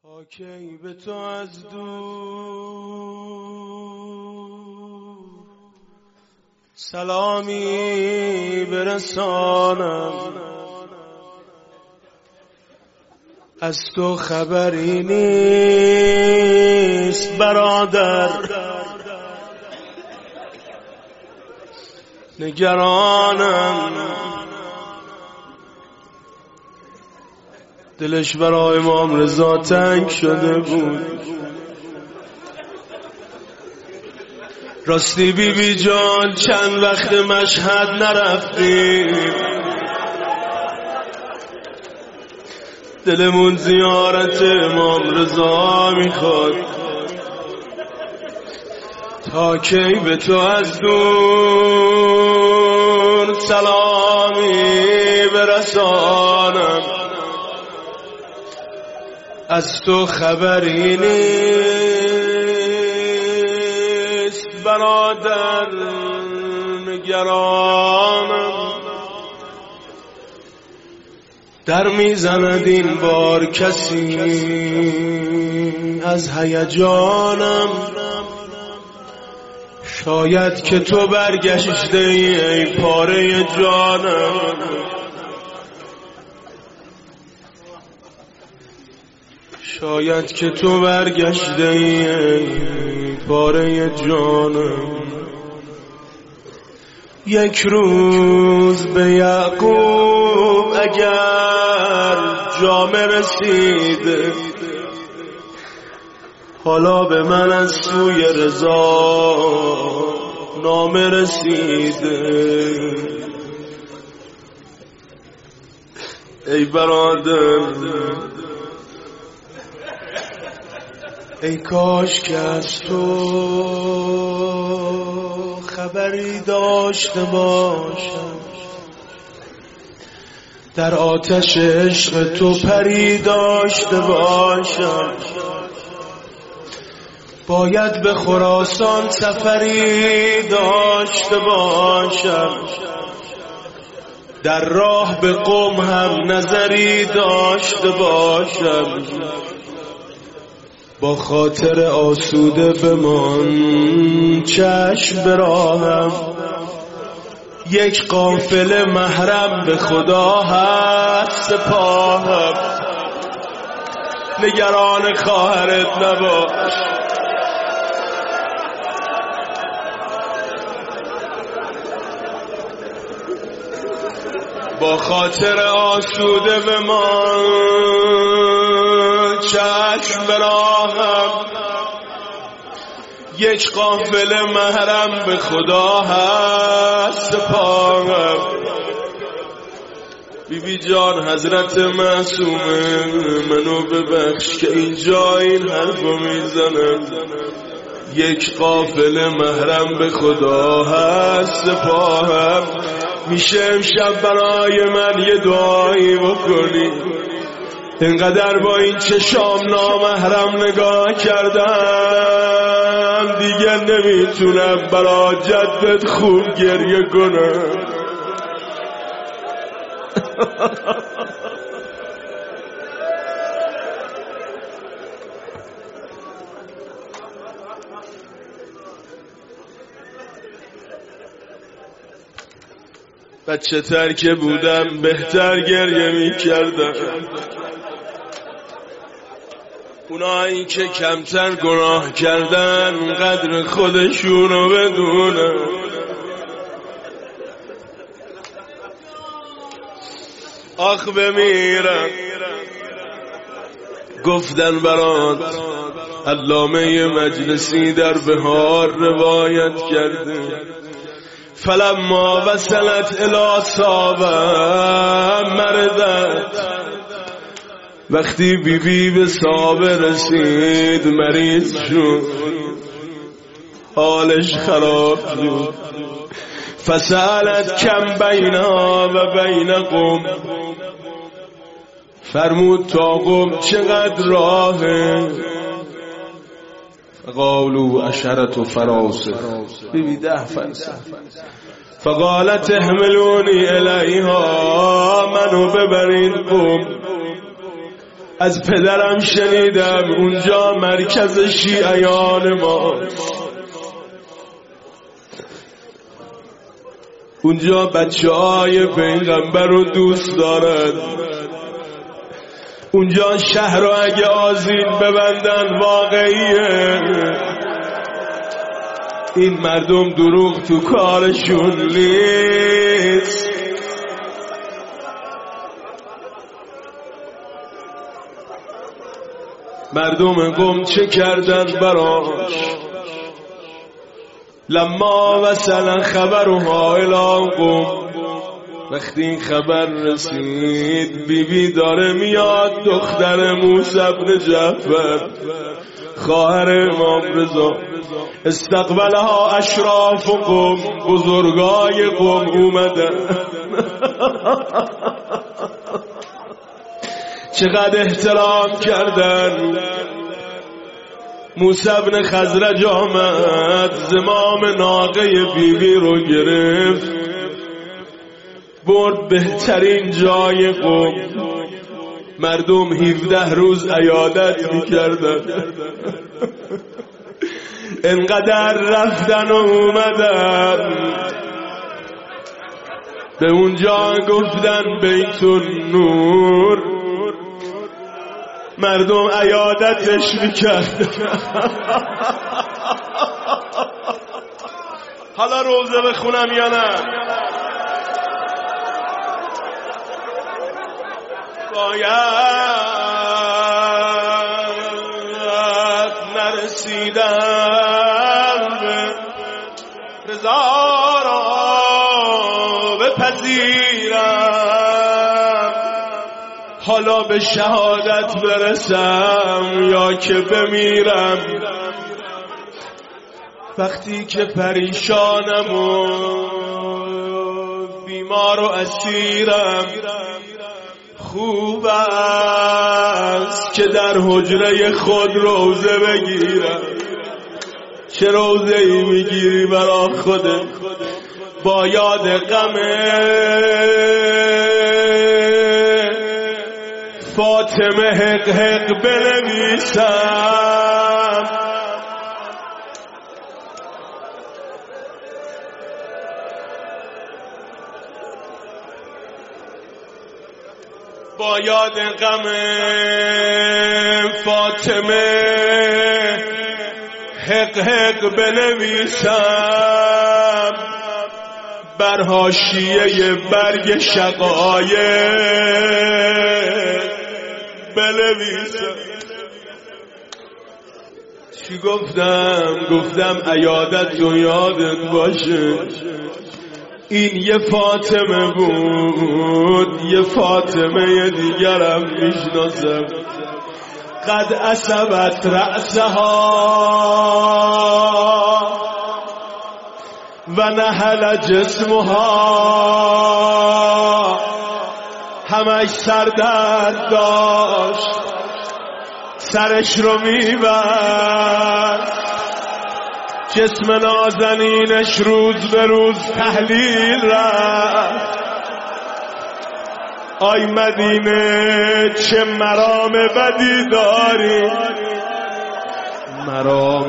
کی به تو از دور سلامی برسانم، از تو خبری نیست برادر، نگرانم. دلش برای امام رضا تنگ شده بود. راستی بی جان چند وقت مشهد نرفتیم، دلمون زیارت امام رضا میخواد. تا کی به تو از دور سلامی برسانم، از تو خبری نیست برادر، نگرانم. در میزند این بار کسی از هیجانم، شاید که تو برگشته ای پاره جانم، شاید که تو برگشته ای پاره جانم. یک روز به یعقوب اگر جام رسید، حالا به من از سوی رضا نام رسید. ای برادر، ای کاش که از تو خبری داشته باشم، در آتش عشق تو پری داشته باشم. باید به خراسان سفری داشته باشم، در راه به قم هم نظری داشته باشم. با خاطر آسوده بمان چشم به راهم، یک قافله محرم به خدا هست سپاهم. نگران خواهرت نباش، با خاطر آسوده بمان چشم به راهم، یک قافله محرم به خدا هست سپاهم. بی جان حضرت معصومه منو ببخش که اینجا این حرفو میزنم، یک قافله محرم به خدا هست سپاهم. میشه امشب برای من یه دعایی بکنی؟ اینقدر با این چشام نامحرم نگاه کردم، دیگه نمیتونم برای جدت خوب گریه کنم. بچه تر که بودم بهتر گریه می کردم، اونایی که کمتر گناه کردن قدر خودشونو بدونن. آخ بمیرم. گفتن برات علامه مجلسی در بهار روایت کرده، فلما وصلت الی صابه مردت، وقتی بی به صابه رسید مریض شد، حالش خراب شد. فسألت کم بینا و بین قم، فرمود تا قم چقدر راهه؟ قالوا عشرة فراسخ، بی 10 فرسخ. فقالت احملونی الیها، منو ببرین قم. از پدرم شنیدم اونجا مرکز شیعیان ما، اونجا بچه‌های پیغمبر رو دوست دارن، اونجا شهر رو اگه آذین ببندن واقعیه. این مردم دروغ تو کارشون نیست. مردم قم چه کردن براش؟ لما وصل خبرها الی قم، وقتی این خبر رسید بیبی داره میاد دختر موسی بن جعفر خواهر امام رضا، استقبلها اشراف قم، بزرگای قم اومدن. چقدر احترام کردن. موسی بن خزرج آمد، زمام ناقه بیبی رو گرفت برد بهترین جای قم. مردم 17 روز عیادت میکردن. انقدر رفتن و اومدن به اونجا گفتن بیت النور، مردم عیادتش میکرد. حالا روزه بخونم یا نه؟ باید نرسیدم به رضا را بپذیرم، حالا به شهادت برسم یا که بمیرم. وقتی که پریشانم و بیمار و اسیرم، خوب است که در حجره خود روزه بگیرم. چه روزه ای میگیری برا خودت؟ با یاد غم فاطمه حق حق بنویسم. با یاد غم فاطمه حق حق بنویسم، بر حاشیه برگ شقایق بنویسم. چی گفتم؟ گفتم عیادت و یادت باشه این یه فاطمه بود، یه فاطمه دیگرم میشناسم. قد اصبت رأسها و نهل جسمها، همش سردرد داشت، سرش رو میبست، جسم نازنینش روز به روز تحلیل رفت. آی مدینه چه مرام بدی داری، مرام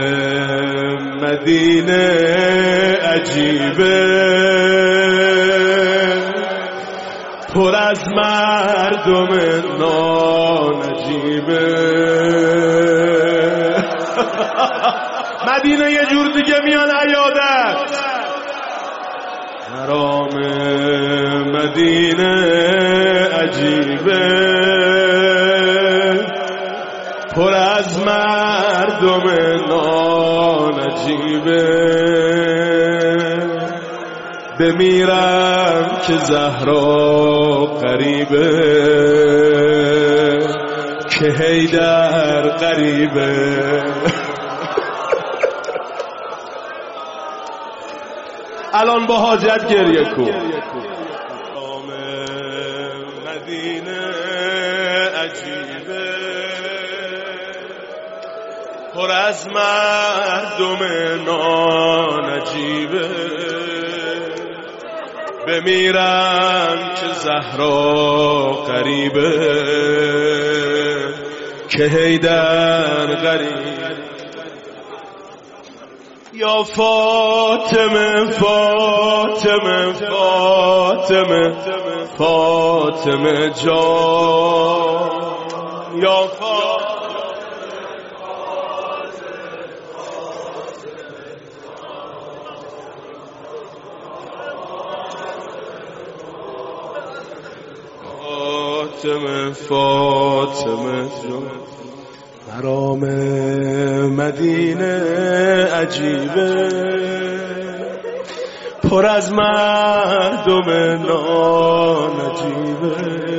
مدینه عجیبه، پر از مردم نانجیبه. مدینه یه جور دیگه میان عیادت. مرام مدینه عجیبه، پر از مردم نانجیبه. بمیرم که زهرا قریبه، که حیدر قریبه. الان با حاجت گریه کن. مدینه عجیبه، پر از مردم نانجیبه. بمیرم که زهرا قریبه، که حیدر غریب. یا فاطمه فاطمه فاطمه فاطمه جان، یا فاطمه فاطمه جان. مرام مدینه عجیبه، پر از مردم ناجیبه.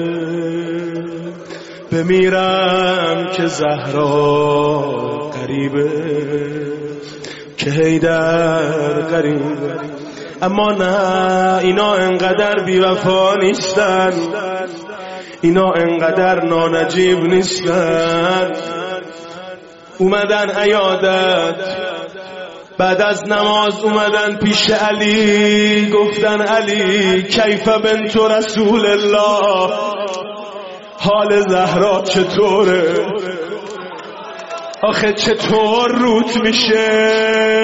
بمیرم که زهرا قریبه، که حیدر غریبه. اما نه، اینا انقدر بی‌وفا نیستن، اینا انقدر نانجیب نیستن. اومدن عیادت، بعد از نماز اومدن پیش علی، گفتن علی کیف بنت رسول الله، حال زهرا چطوره؟ آخه چطور روت میشه؟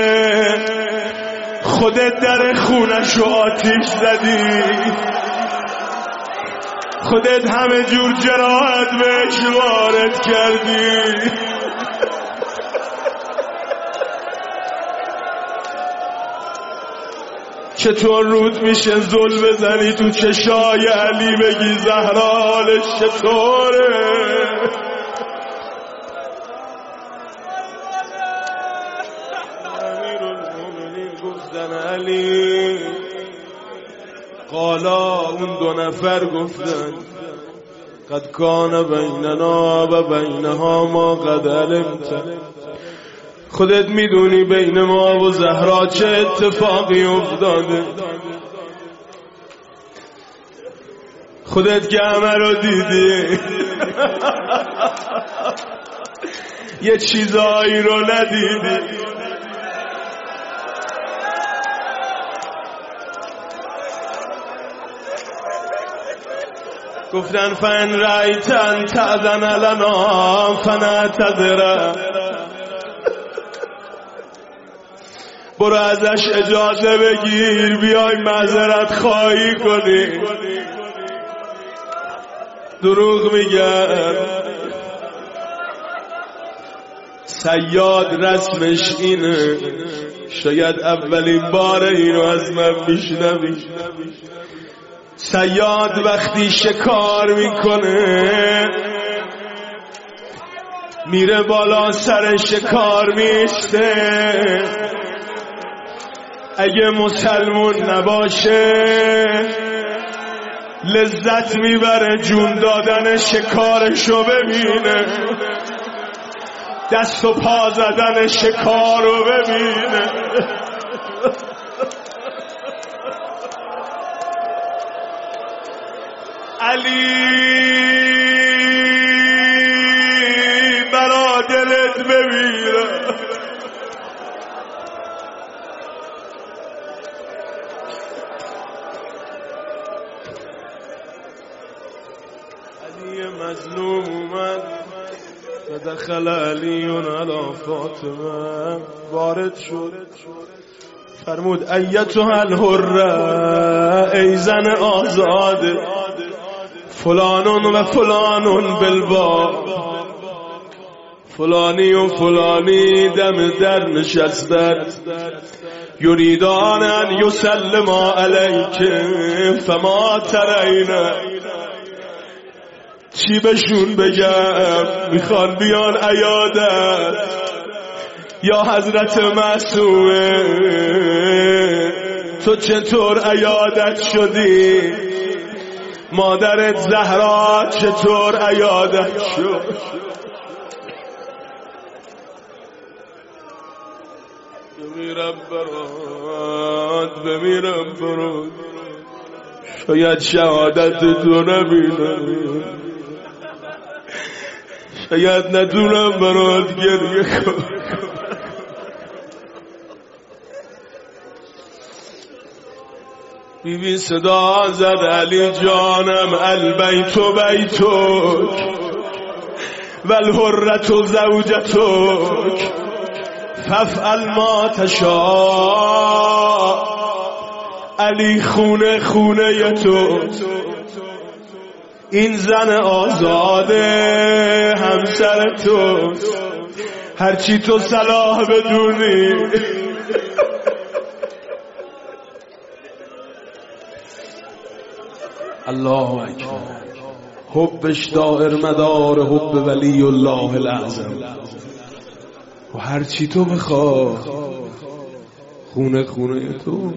خودت در خونشو آتیش زدی، خودت همه جور جراحت بهش وارد کردی. چطور رود میشه زل بزنی تو چشای علی بگی زهرا حالش چطوره؟ امیرالمومنین گفتن علی، قالا اون دو نفر گفتن قد کان بیننا و بینها ما قد علمت، خودت میدونی بین ما و زهرا چه اتفاقی افتاده، خودت که همه رو دیدی، یه چیزایی رو ندیدی. گفتن فن رایتن تأذن لنا فنعتذر، برو ازش اجازه بگیر بیای معذرت خواهی کنی. دروغ میگن، صیاد رسمش اینه، شاید اولین بار اینو از من میشنوی. صیاد وقتی شکار میکنه میره بالا سر شکار میسته، اگه مسلمون نباشه لذت میبره جون دادن شکارشو ببینه، دست و پا زدن شکارو ببینه. علی برا دلت بمیره، علی مظلوم اومد و دخل علیون علی فاطمه، وارد شد فرمود ایتها الحره، ای زن آزاده، فلانون و فلانون بالباب، فلانی و فلانی دم در نشستن، یریدان ان یسلما علیک فما ترین. چی بهشون بگم؟ میخوان بیان عیادت. یا حضرت معصومه تو چطور عیادت شدی؟ مادرت زهرا چطور عیادت شد؟ بمیرم برات، بمیرم برات، شاید شهادت تو نبینم، شاید ندونم برات گریه کنم. بیبی صدا زد علی جانم البیت بیتک والحرة زوجتک فافعل ما تشاء. علی خونه خونه تو، این زن آزاده همسر تو، هرچی تو صلاح بدونی. الله اکبر. حبش دائر مدار حب ولی الله الاعظم. و هرچی تو بخوا خونه خونه تو.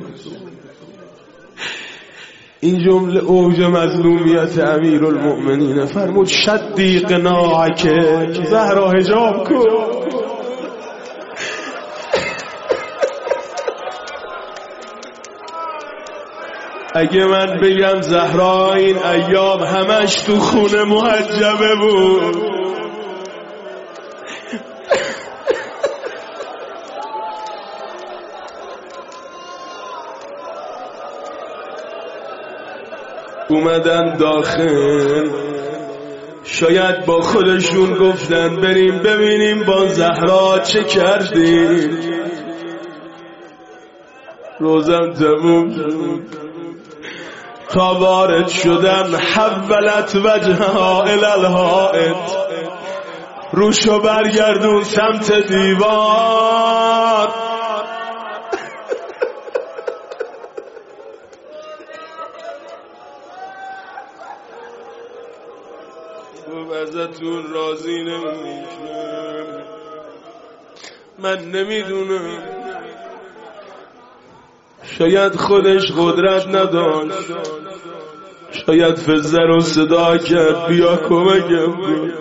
این جمله اوج مظلومیت امیرالمؤمنین. فرمود شدی قناعک، زهرا حجاب کن. اگه من بگم زهرا این ایام همش تو خونه محجبه بود، اومدن داخل، شاید با خودشون گفتن بریم ببینیم با زهرا چه کردیم. روزم تموم شد، تا وارد شدن حولت وجهها الی الحائط، روشو برگردون سمت دیوار. ازتون راضی نمیشم، من نمیدونم، شاید خودش قدرت نداشت، شاید فزه رو صدا کرد بیا کمکم کن.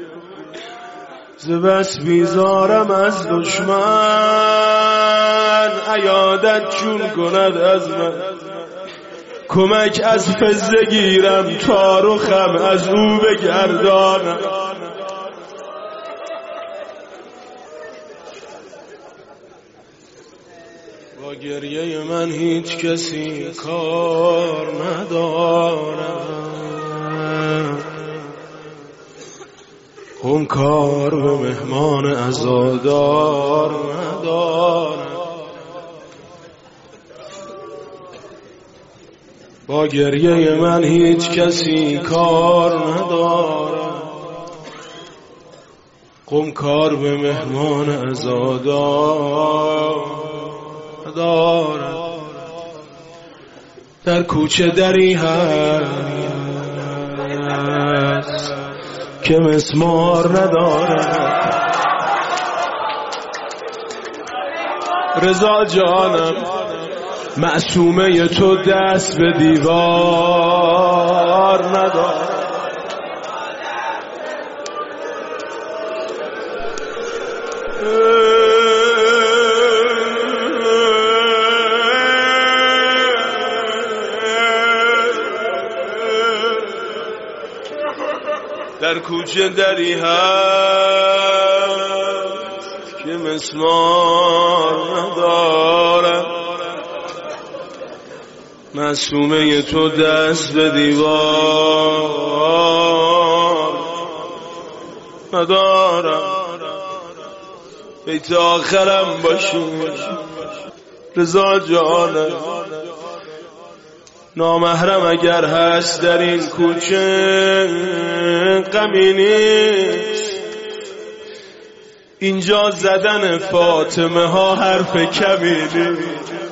زبس بیزارم از دشمن، عیادت چون کند از من. کمک از فزه گیرم تا رخم از او بگردانم. با گریه من هیچ کسی کار ندارم، اون کار به مهمان عزادار ندارم. با گریه من هیچ کسی کار ندارم، قم کار به مهمان عزادار ندارم. در کوچه دری هست که مسمار ندارم. رضا جانم معصومه تو دست به دیوار ندارم. در کوچه دری هست که مسمار ندارم. معصومه تو دست به دیوار ندارم. بیت آخرم باشی رضا جانم. نامحرم اگر هست در این کوچه غمی نیست، اینجا زدن فاطمه ها حرف کمی نیست.